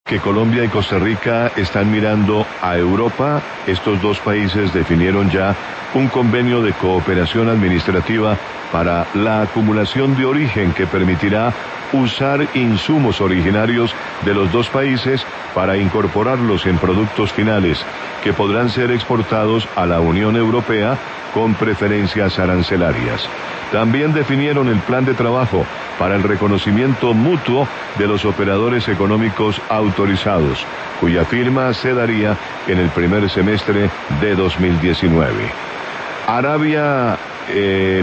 Que Colombia y Costa Rica están mirando a Europa. Estos dos países definieron ya un convenio de cooperación administrativa para la acumulación de origen que permitirá usar insumos originarios de los dos países para incorporarlos en productos finales que podrán ser exportados a la Unión Europea con preferencias arancelarias. También definieron el plan de trabajo para el reconocimiento mutuo de los operadores económicos autorizados, cuya firma se daría en el primer semestre de 2019. Arabia